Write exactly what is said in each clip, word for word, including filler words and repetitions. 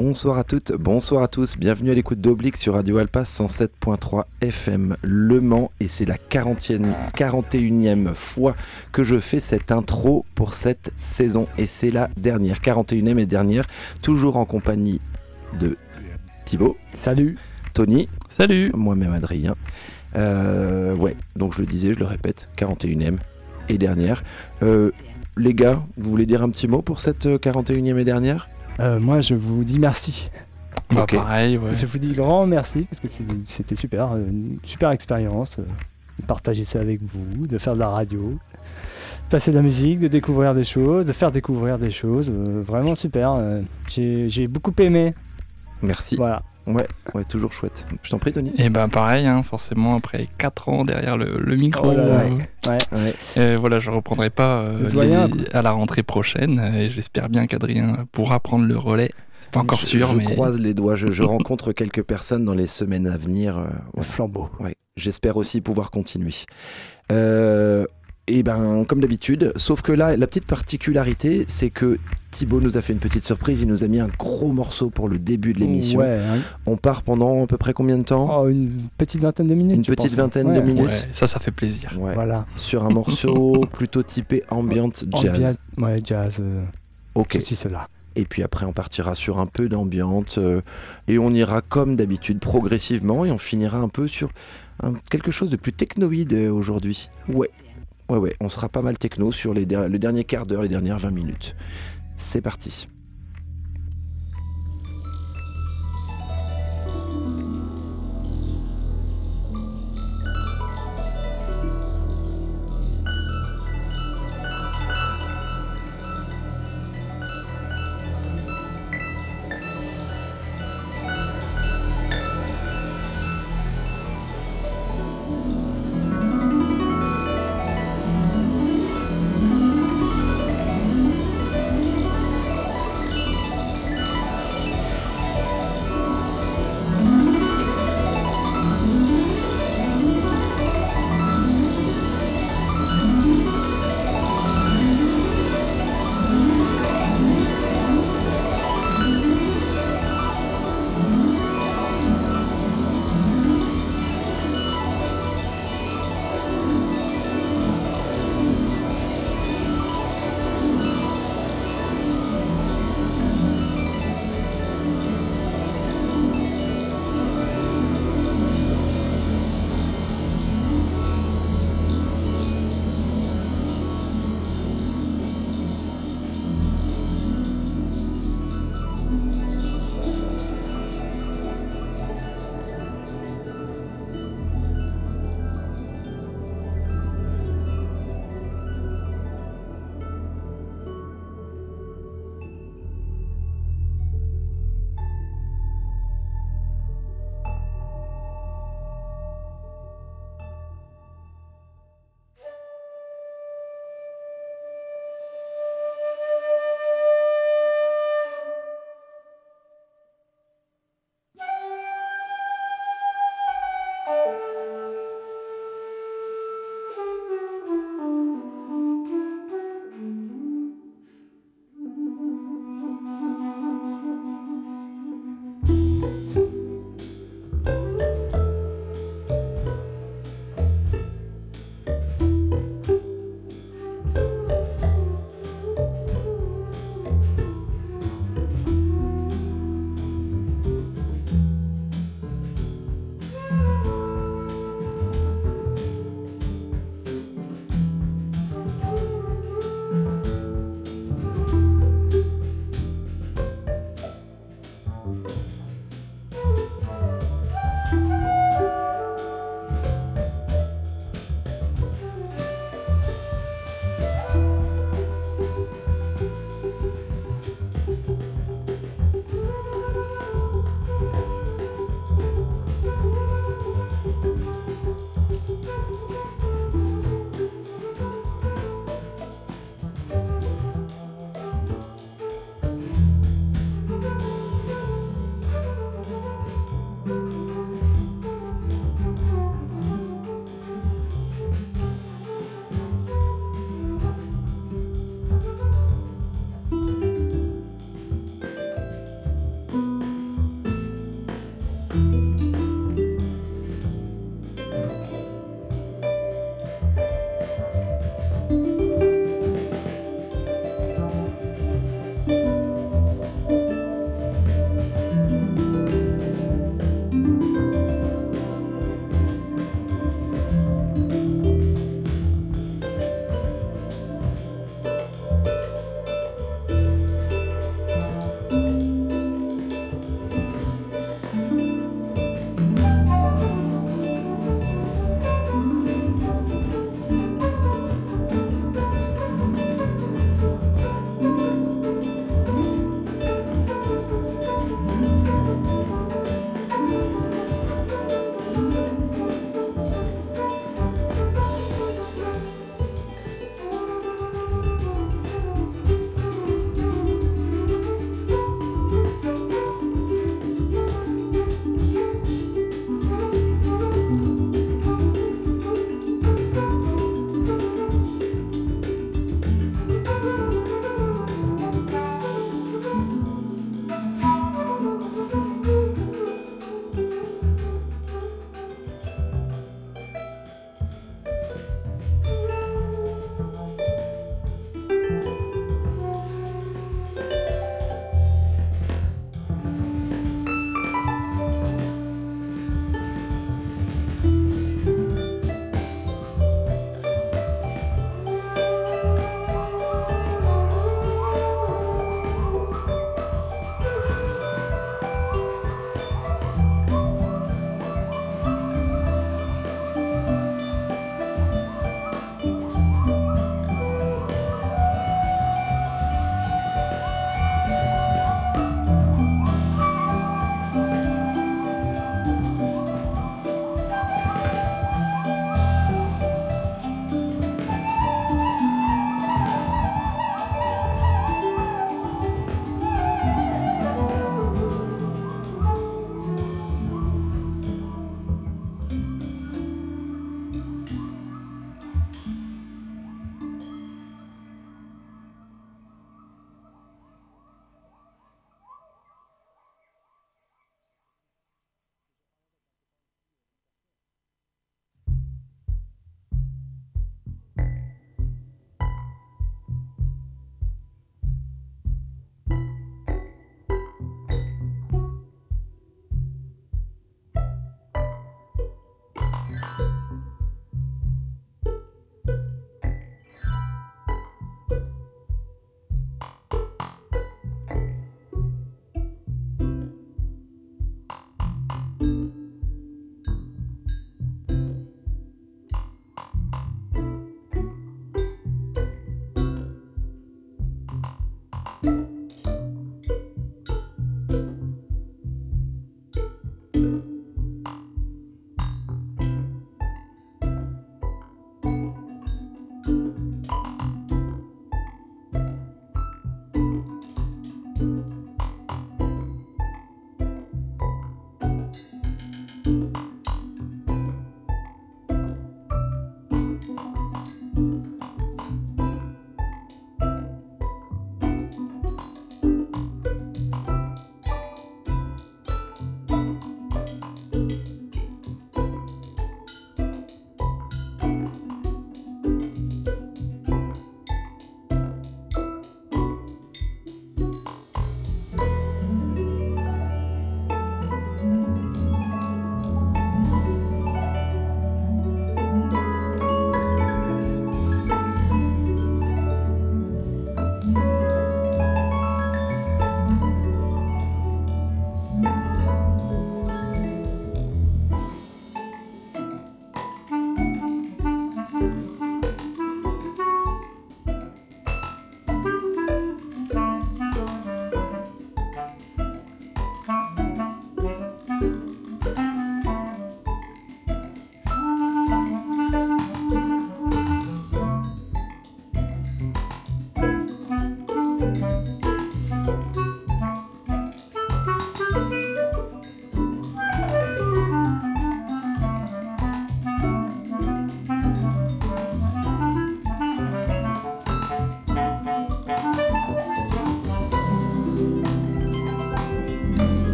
Bonsoir à toutes, bonsoir à tous, bienvenue à l'écoute d'Oblique sur Radio Alpa cent sept point trois F M Le Mans, et c'est la quarantième, quarante et unième fois que je fais cette intro pour cette saison, et c'est la dernière, quarante et unième et dernière, toujours en compagnie de Thibaut. Salut. Tony. Salut. Moi-même Adrien. Euh, ouais, donc je le disais, je le répète, quarante et unième et dernière. Euh, les gars, vous voulez dire un petit mot pour cette quarante et unième et dernière ? Euh, moi, je vous dis merci. Bah, okay. Pareil, ouais. Je vous dis grand merci parce que c'était super, une super expérience euh, de partager ça avec vous, de faire de la radio, de passer de la musique, de découvrir des choses, de faire découvrir des choses. Euh, vraiment super. Euh, j'ai, j'ai beaucoup aimé. Merci. Voilà. Ouais, ouais, toujours chouette. Je t'en prie, Tony. Et ben pareil, hein, forcément, après quatre ans derrière le, le micro, oh là là, euh, ouais. Ouais. euh, voilà, je reprendrai pas euh, doyen, les, à la rentrée prochaine, et j'espère bien qu'Adrien pourra prendre le relais. C'est pas encore je, sûr, je mais... Je croise les doigts, je, je rencontre quelques personnes dans les semaines à venir. Euh, ouais. Le flambeau. Ouais. J'espère aussi pouvoir continuer. Euh, et ben, comme d'habitude, sauf que là, la petite particularité, c'est que Thibaut nous a fait une petite surprise, il nous a mis un gros morceau pour le début de l'émission. Ouais, hein. On part pendant à peu près combien de temps ? Oh, une petite vingtaine de minutes. Une petite penses, vingtaine ouais. de minutes. Ouais, ça, ça fait plaisir. Ouais. Voilà. Sur un morceau plutôt typé ambient jazz. Ambient, ouais, jazz. Euh, ok. Ceci, cela. Et puis après, on partira sur un peu d'ambiante euh, et on ira comme d'habitude progressivement et on finira un peu sur un, quelque chose de plus technoïde euh, aujourd'hui. Ouais, ouais, ouais, on sera pas mal techno sur les der- le dernier quart d'heure, les dernières vingt minutes. C'est parti.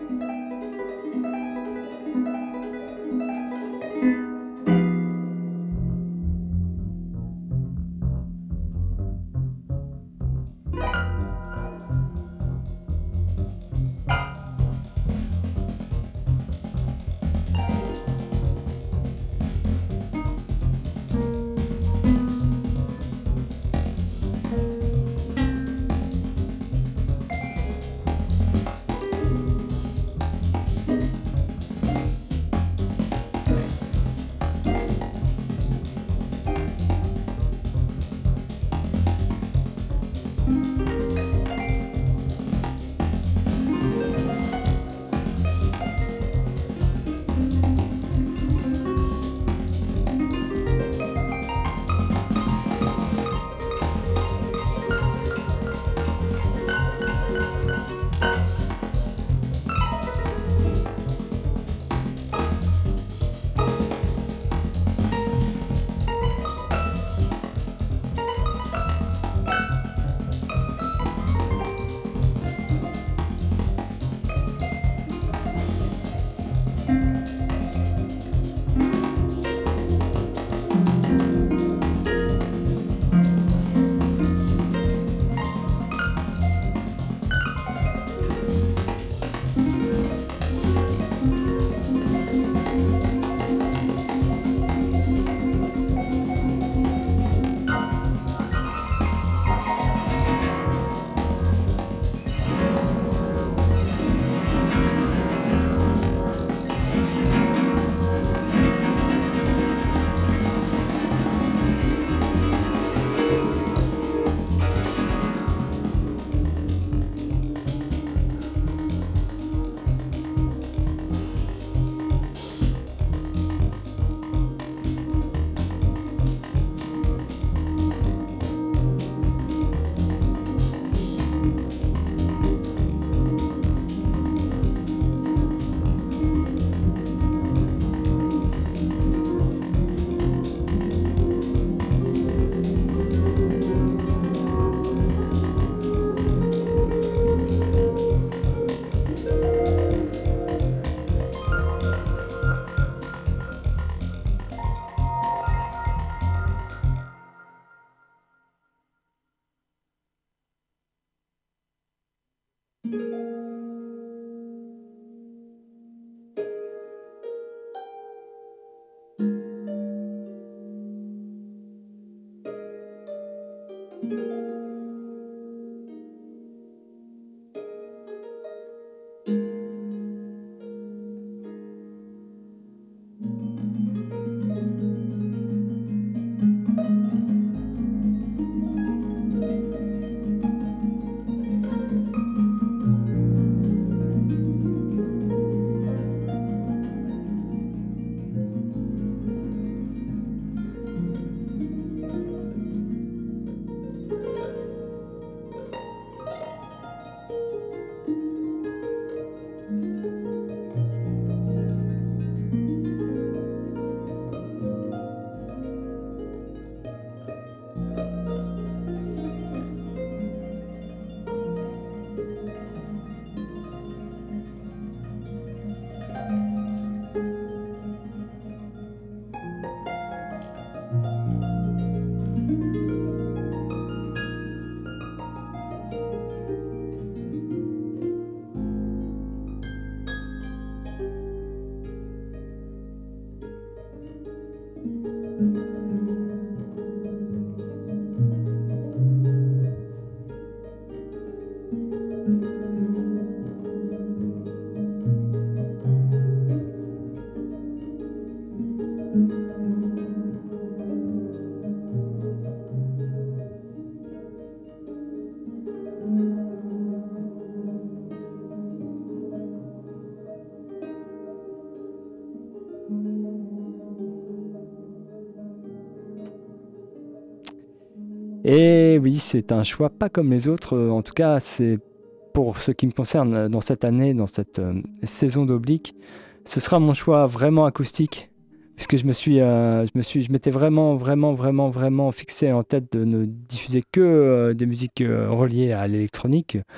Et oui, c'est un choix pas comme les autres. En tout cas, c'est pour ce qui me concerne dans cette année, dans cette euh, saison d'Oblique. Ce sera mon choix vraiment acoustique, puisque je me suis, euh, je me suis, je m'étais vraiment, vraiment, vraiment, vraiment fixé en tête de ne diffuser que euh, des musiques euh, reliées à l'électronique.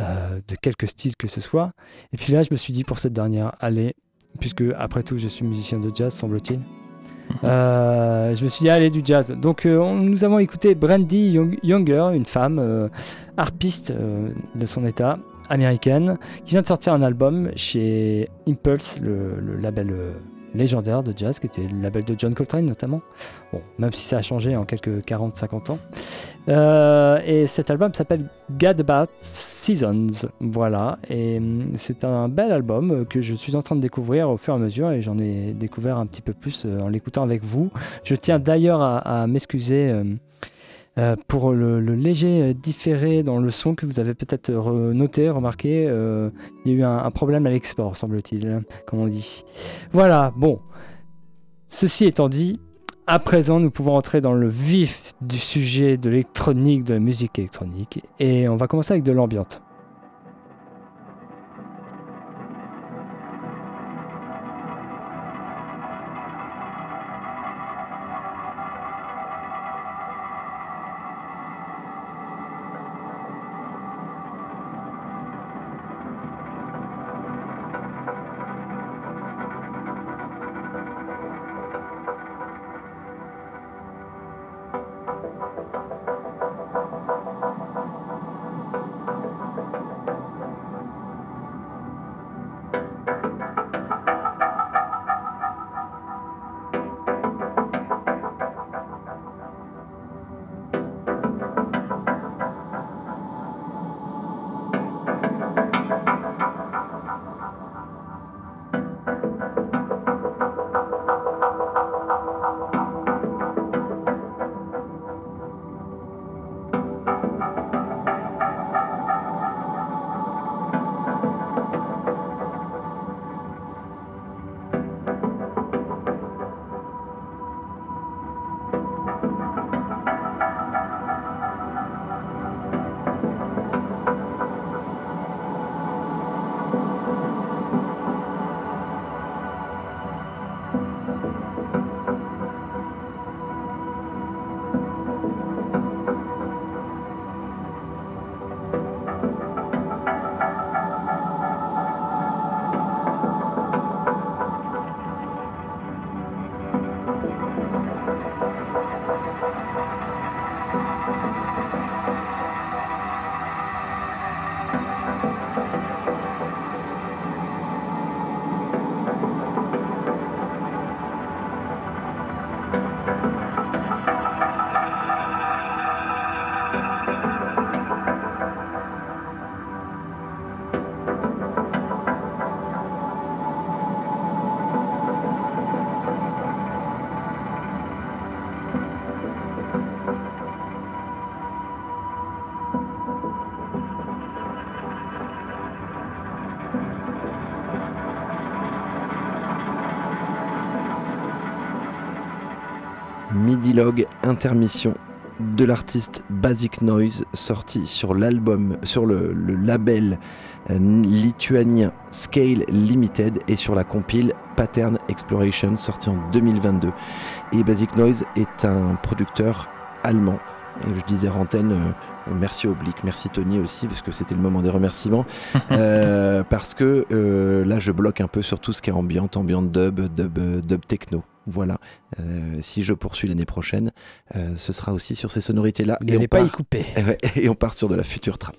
euh, de quelque style que ce soit. Et puis là, je me suis dit pour cette dernière, allez, puisque après tout, je suis musicien de jazz, semble-t-il. Euh, je me suis dit, allez, du jazz. Donc, euh, on, nous avons écouté Brandy Young, Younger, une femme euh, harpiste euh, de son état, américaine, qui vient de sortir un album chez Impulse, le, le label euh, légendaire de jazz, qui était le label de John Coltrane notamment. Bon, même si ça a changé en quelques quarante à cinquante ans. Euh, et cet album s'appelle Gad About Seasons, voilà, et hum, c'est un bel album que je suis en train de découvrir au fur et à mesure, et j'en ai découvert un petit peu plus euh, en l'écoutant avec vous. Je tiens d'ailleurs à, à m'excuser euh, euh, pour le, le léger différé dans le son que vous avez peut-être re- noté, remarqué. Euh, il y a eu un, un problème à l'export, semble-t-il, comme on dit. Voilà, bon, ceci étant dit, à présent, nous pouvons entrer dans le vif du sujet de l'électronique, de la musique électronique, et on va commencer avec de l'ambiante. Midi-log, intermission de l'artiste Basic Noise, sorti sur l'album, sur le, le label euh, lituanien Scale Limited et sur la compile Pattern Exploration, sorti en deux mille vingt-deux. Et Basic Noise est un producteur allemand. Et je disais Rantaine, euh, merci Oblique, merci Tony aussi, parce que c'était le moment des remerciements. euh, parce que euh, là, je bloque un peu sur tout ce qui est ambiante, ambiante dub, dub, dub techno. Voilà. Euh, si je poursuis l'année prochaine, euh, ce sera aussi sur ces sonorités-là. Vous n'allez pas y couper. Et on part sur de la future trap.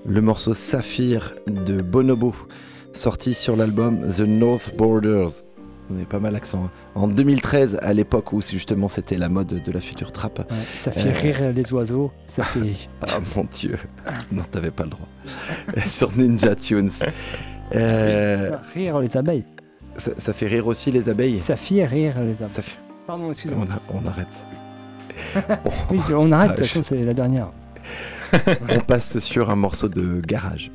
Le morceau Saphir de Bonobo, sorti sur l'album The North Borders. On est pas mal l'accent. Hein. En deux mille treize, à l'époque où justement c'était la mode de la future trap. Ouais, ça fait euh... rire les oiseaux, ça fait... Ah mon Dieu, non t'avais pas le droit. Sur Ninja Tunes. Euh... Rire les abeilles. Ça, ça fait rire aussi les abeilles. Ça fait rire les abeilles. Ça fait... Pardon, excusez-moi. On, a, on arrête. on... Oui, on arrête, de toute façon c'est la dernière. On passe sur un morceau de garage.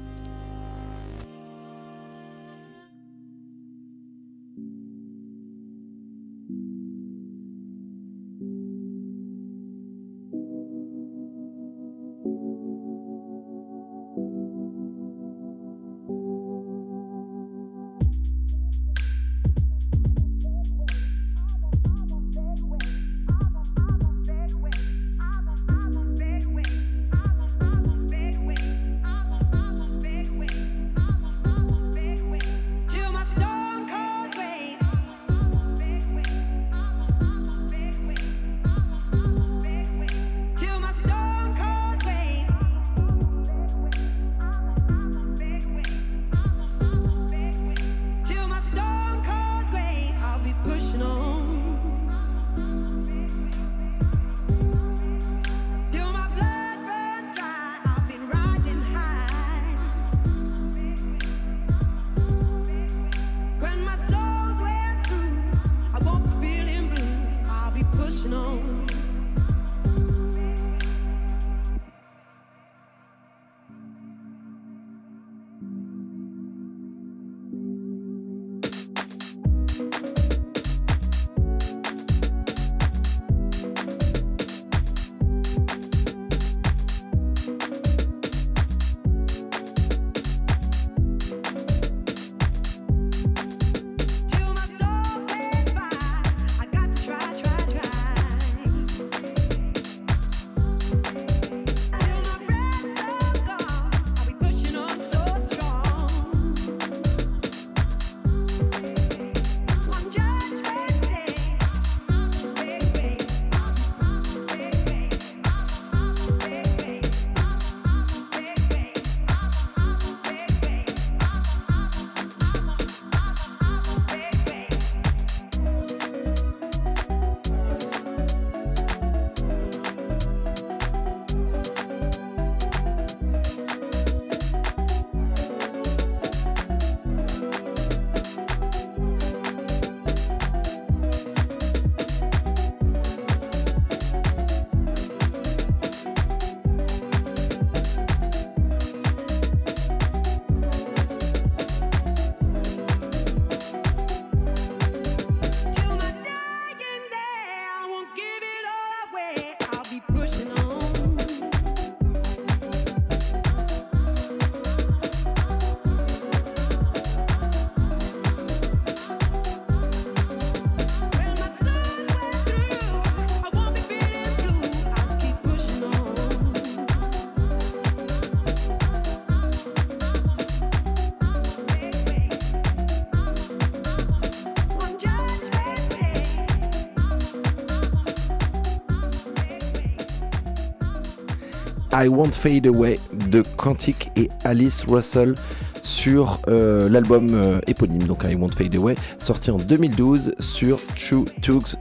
I Won't Fade Away de Quantic et Alice Russell sur euh, l'album euh, éponyme, donc I Won't Fade Away, sorti en deux mille douze sur True Tugs,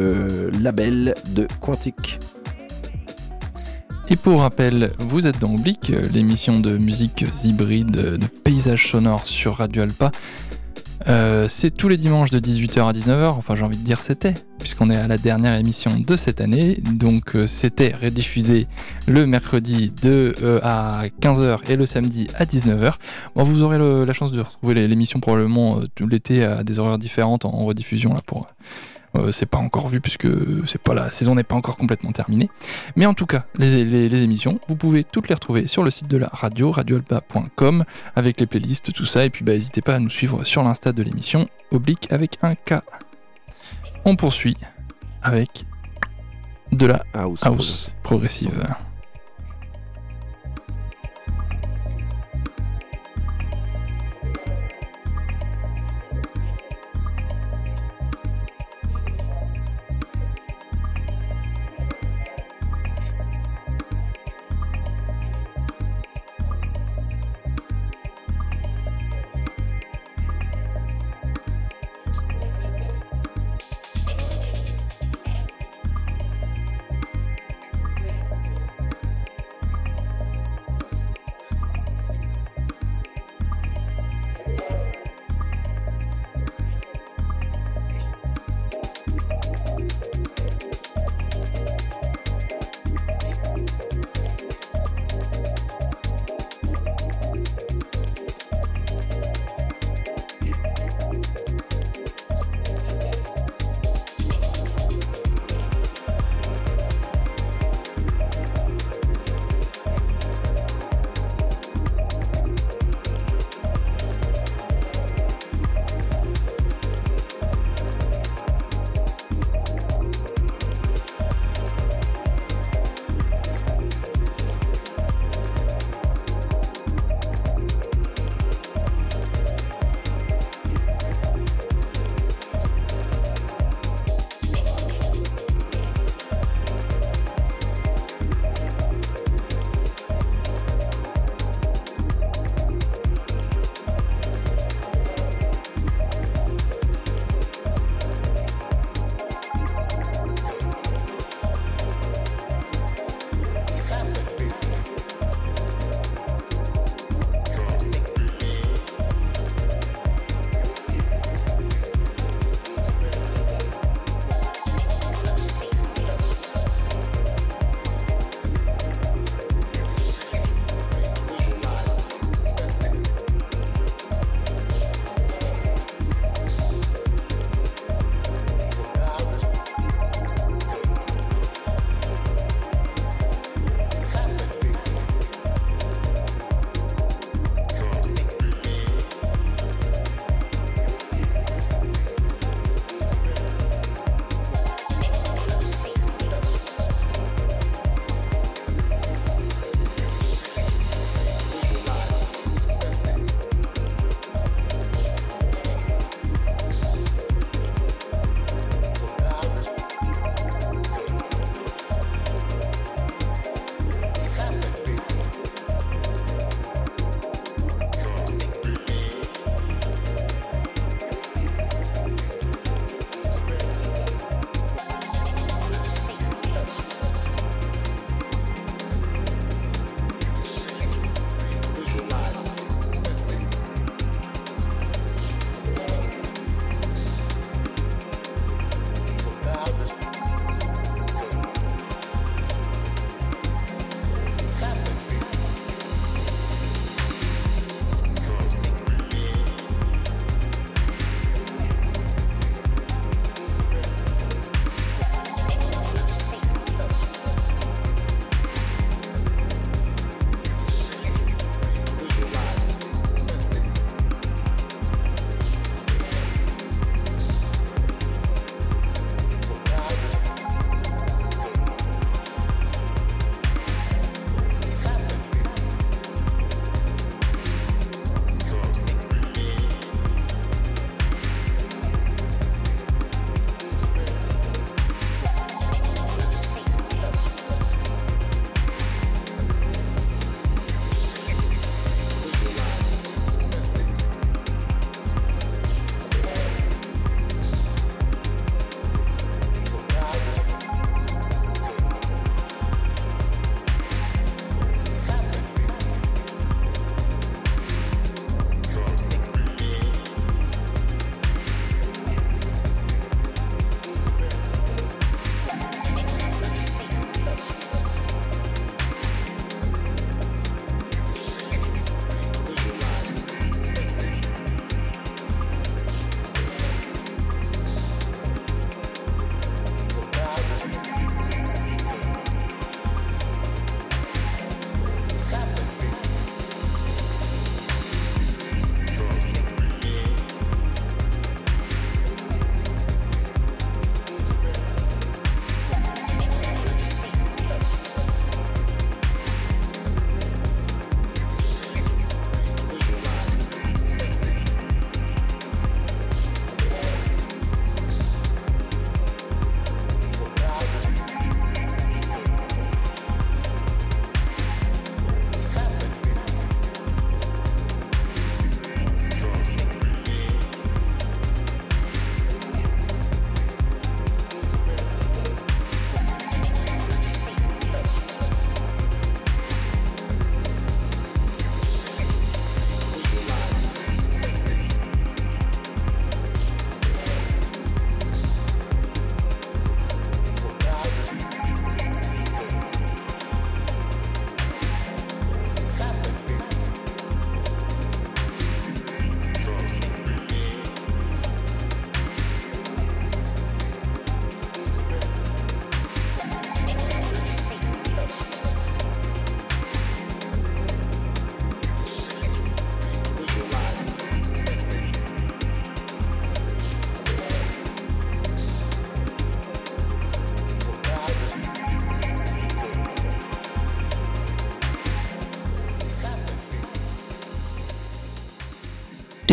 le label de Quantic. Et pour rappel, vous êtes dans Oblique, l'émission de musique hybride de paysages sonores sur Radio Alpa. Euh, c'est tous les dimanches de dix-huit heures à dix-neuf heures, enfin j'ai envie de dire c'était, puisqu'on est à la dernière émission de cette année, donc euh, c'était rediffusé le mercredi de, euh, à quinze heures et le samedi à dix-neuf heures. Bon, vous aurez le, la chance de retrouver l'émission probablement euh, tout l'été à des horaires différentes en, en rediffusion là pour... Euh, c'est pas encore vu puisque c'est pas, la saison n'est pas encore complètement terminée. Mais en tout cas, les, les, les émissions, vous pouvez toutes les retrouver sur le site de la radio, radio alpa point com, avec les playlists, tout ça. Et puis bah, n'hésitez pas à nous suivre sur l'insta de l'émission, oblique avec un K. On poursuit avec de la house, house progressive.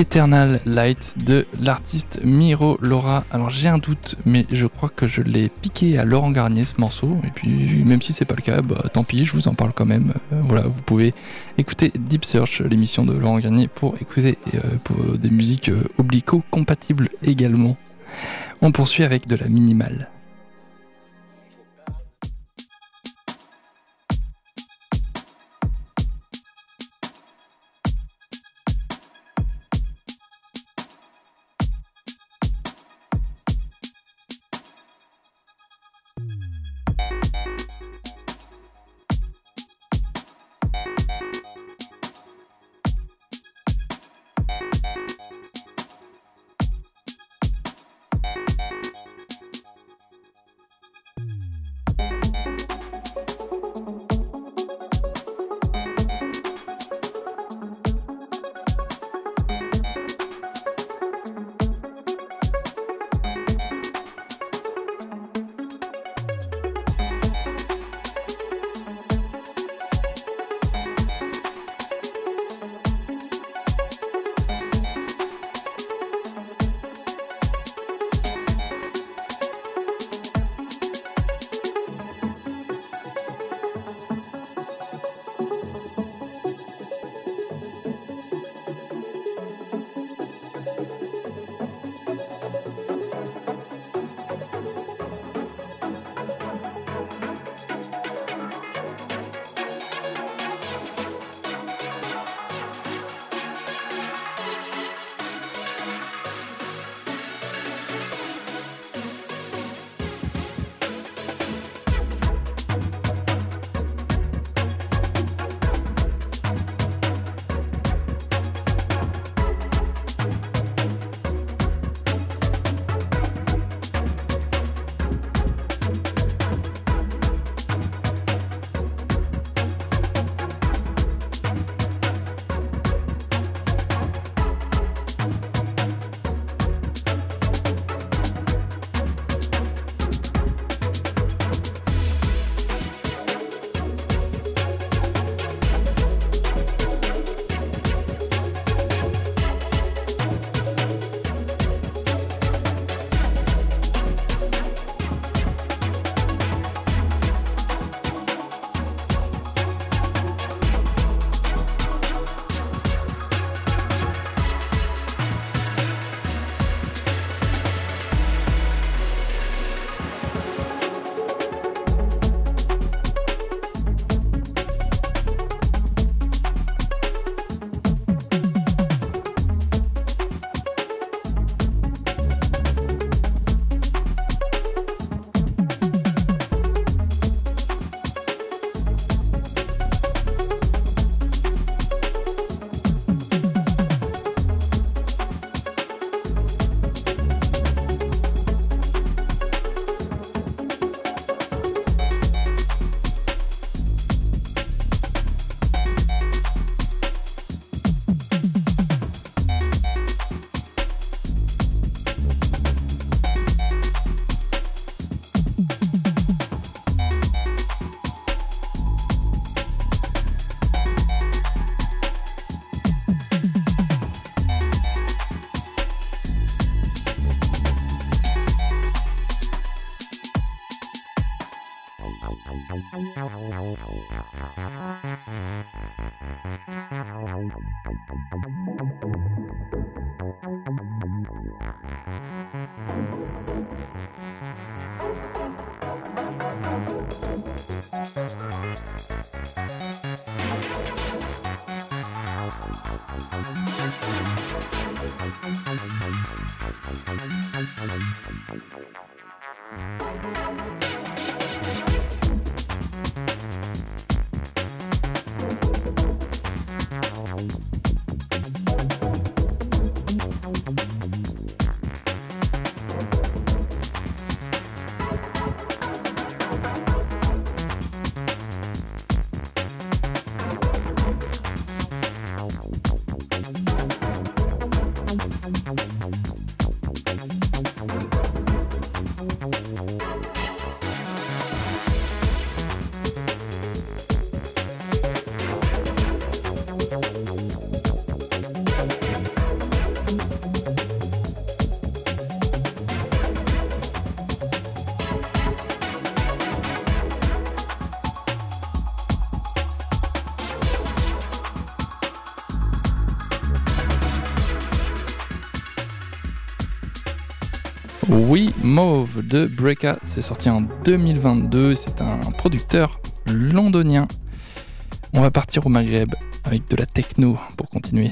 Eternal Light de l'artiste Miro Laura. Alors j'ai un doute, mais je crois que je l'ai piqué à Laurent Garnier ce morceau. Et puis même si c'est pas le cas, bah, tant pis, je vous en parle quand même. Euh, voilà, vous pouvez écouter Deep Search, l'émission de Laurent Garnier, pour écouter euh, pour des musiques euh, oblico-compatibles également. On poursuit avec de la minimale. Oui, Mauve de Breaka, c'est sorti en deux mille vingt-deux, c'est un producteur londonien. On va partir au Maghreb avec de la techno pour continuer.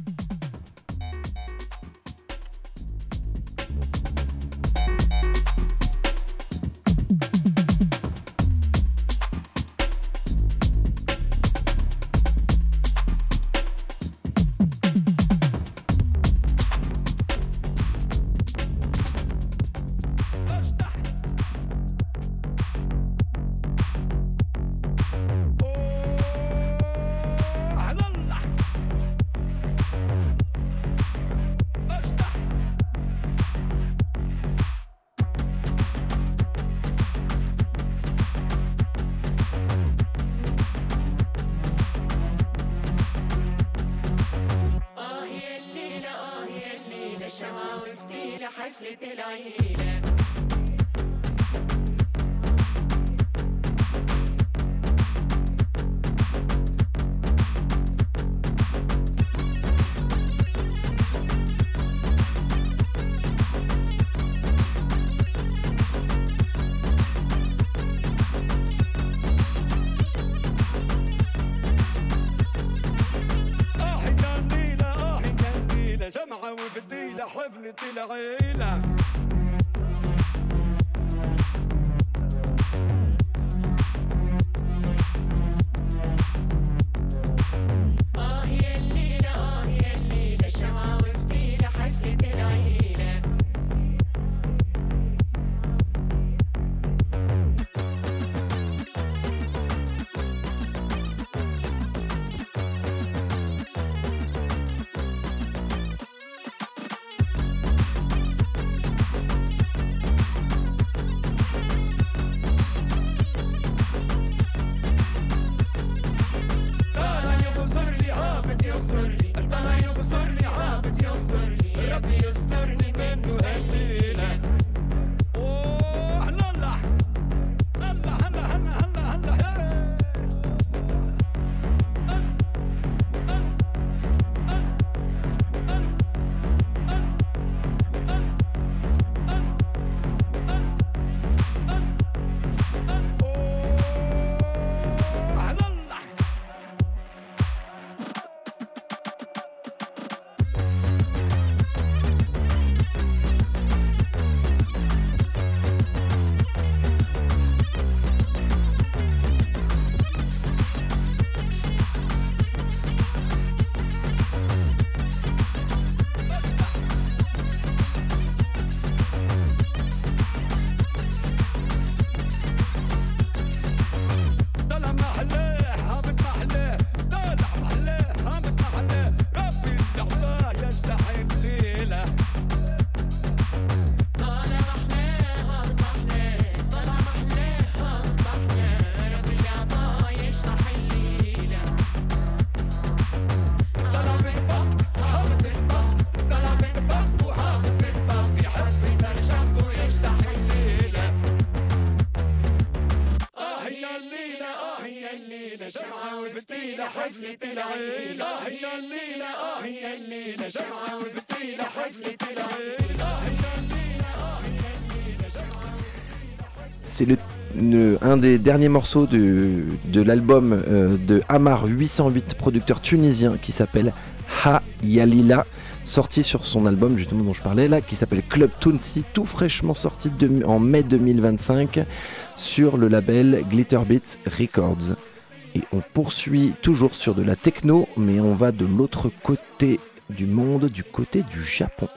C'est le, le, un des derniers morceaux de, de l'album euh, de Amar huit cent huit, producteur tunisien, qui s'appelle Ha Yalila, sorti sur son album justement dont je parlais là, qui s'appelle Club Tounsi, tout fraîchement sorti de, en mai deux mille vingt-cinq sur le label Glitterbeats Records. Et on poursuit toujours sur de la techno, mais on va de l'autre côté du monde, du côté du Japon.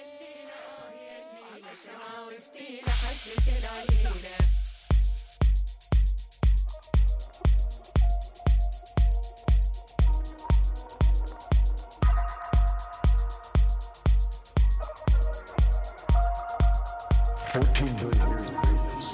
fourteen billion years of previous.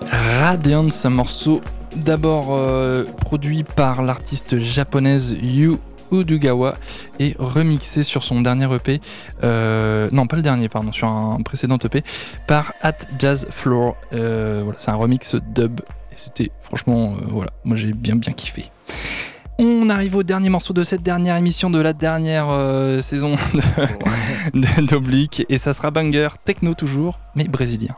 Radiance, un morceau d'abord euh, produit par l'artiste japonaise Yu Udugawa et remixé sur son dernier E P, euh, non pas le dernier, pardon, sur un précédent E P, par At Jazz Floor. Euh, voilà, c'est un remix dub et c'était franchement, euh, voilà, moi j'ai bien bien kiffé. On arrive au dernier morceau de cette dernière émission de la dernière euh, saison de, de, d'Oblique et ça sera banger, techno toujours, mais brésilien.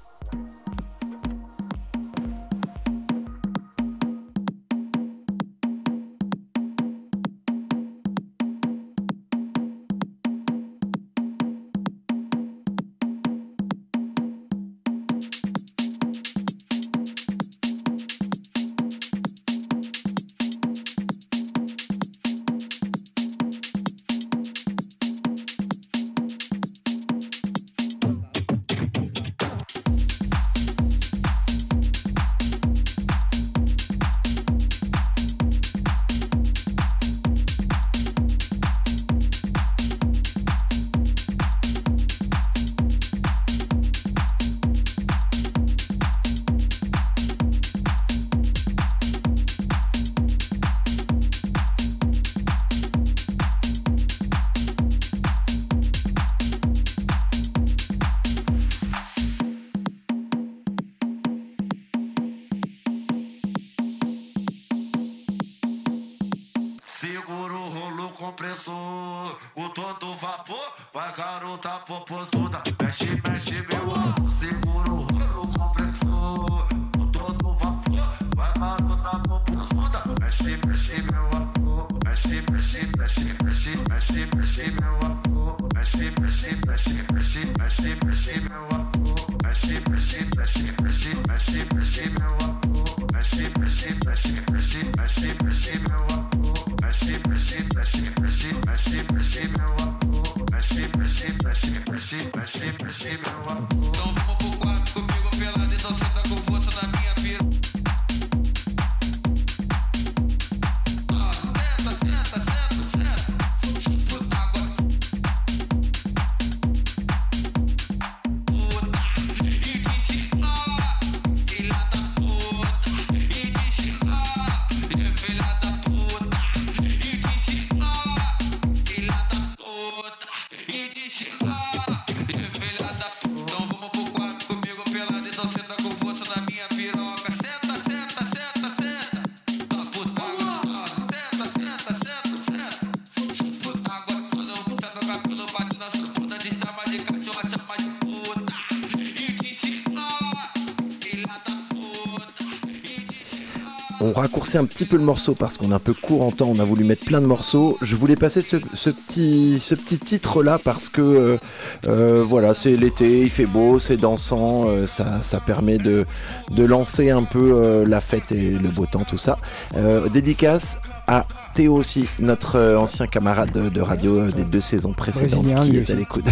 On raccourcit un petit peu le morceau parce qu'on est un peu court en temps, on a voulu mettre plein de morceaux. Je voulais passer ce, ce, petit, ce petit titre là parce que euh, euh, voilà, c'est l'été, il fait beau, c'est dansant, euh, ça, ça permet de, de lancer un peu euh, la fête et le beau temps, tout ça. Euh, dédicace à Théo aussi, notre euh, ancien camarade de, de radio euh, des deux saisons précédentes, Brésilien, qui lui est aussi. à l'écoute.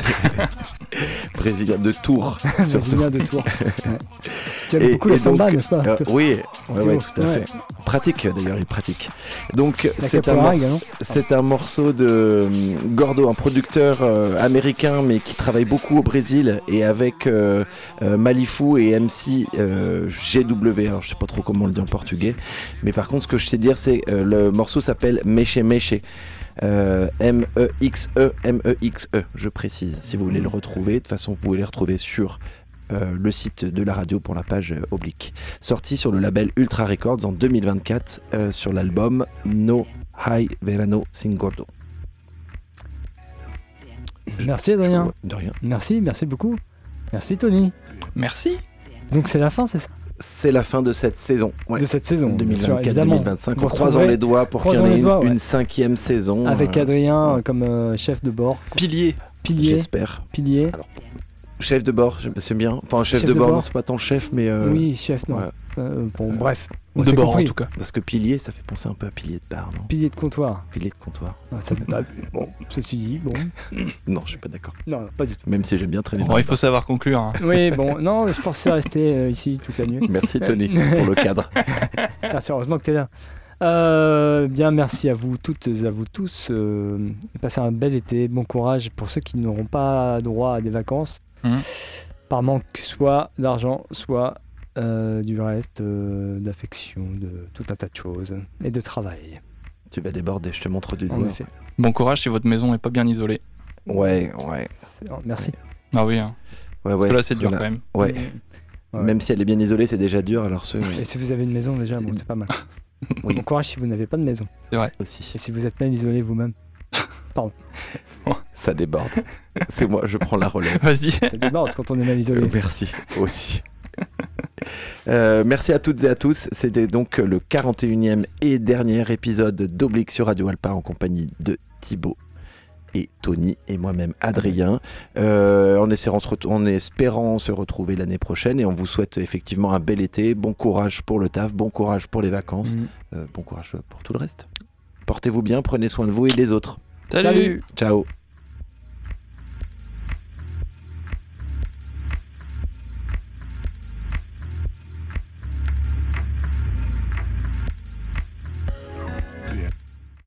Brésilien de Tours, surtout. Brésilien de Tours. Ouais. Tu aimes Et- beaucoup et la samba, donc, n'est-ce pas Euh, oui, ouais, Théo, ouais, tout à ouais. fait. Pratique d'ailleurs, il pratique. Donc La c'est un, capoeira morceau, également. c'est un morceau de euh, Gordo, un producteur euh, américain mais qui travaille beaucoup au Brésil et avec euh, euh, Malifou et M C euh, G W. Alors je sais pas trop comment on le dit en portugais, mais par contre ce que je sais dire c'est euh, le morceau s'appelle Meche Meche. Euh, M E X E, M E X E, je précise, si vous voulez le retrouver. De toute façon, vous pouvez les retrouver sur euh, le site de la radio pour la page euh, oblique. Sorti sur le label Ultra Records en deux mille vingt-quatre euh, sur l'album No High Verano Sin Gordo. Merci Adrien. De rien. Merci, merci beaucoup. Merci Tony. Merci. Donc c'est la fin, c'est ça C'est la fin de cette saison. Ouais. De cette saison. bien sûr, deux mille vingt-quatre évidemment. deux mille vingt-cinq. Vous En croisant retrouverez les doigts pour qu'il y en croisons ait les une, doigts, ouais. une cinquième saison. Avec euh, Adrien ouais. euh, comme euh, chef de bord. Pilier. Pilier. J'espère. Pilier. Chef de bord, c'est bien. Enfin, chef, Chef de, de bord, bord. non, c'est pas tant chef, mais. euh, Oui, chef, non. ouais. Ça, euh, bon, Euh, bref. On De s'est bord compris. en tout cas. Parce que pilier, ça fait penser un peu à pilier de bar, non? Pilier de comptoir. Pilier de comptoir. Ah, ça- ah, bon, ceci dit, bon. Non, je suis pas d'accord. Non, pas du tout. Même si j'aime bien traîner. Bon, dans il le faut savoir conclure. hein. Oui, bon, non, je pensais rester euh, ici toute la nuit. bar. Merci Tony pour le cadre. Merci, heureusement que tu es là. Euh, bien, merci à vous toutes et à vous tous. Euh, passez un bel été. Bon courage pour ceux qui n'auront pas droit à des vacances. Mhm. Par manque soit d'argent, soit euh, du reste, euh, d'affection, de tout un tas de choses, et de travail. Tu vas déborder, je te montre du En doigt. effet. Bon courage si votre maison est pas bien isolée. Ouais, ouais. C'est- oh, merci. Ah oui, hein. Ouais, Parce ouais. que là c'est dur Voilà. quand même. Ouais. Ouais. Même si elle est bien isolée, c'est déjà dur, alors ceux Et si vous avez une maison déjà, bon, c'est pas mal. Oui. Bon courage si vous n'avez pas de maison. C'est vrai. aussi. Et si vous êtes mal isolé vous-même. Ça déborde. C'est moi, je prends la relève. Vas-y. Ça déborde quand on est mal isolé. Euh, merci aussi. Euh, merci à toutes et à tous. C'était donc le quarante et unième et dernier épisode d'Oblique sur Radio Alpa en compagnie de Thibaut et Tony et moi-même Adrien. Euh, en, espérant se ret- en espérant se retrouver l'année prochaine et on vous souhaite effectivement un bel été. Bon courage pour le taf, bon courage pour les vacances, Mm. euh, bon courage pour tout le reste. Portez-vous bien, prenez soin de vous et des autres. Salut. Ciao.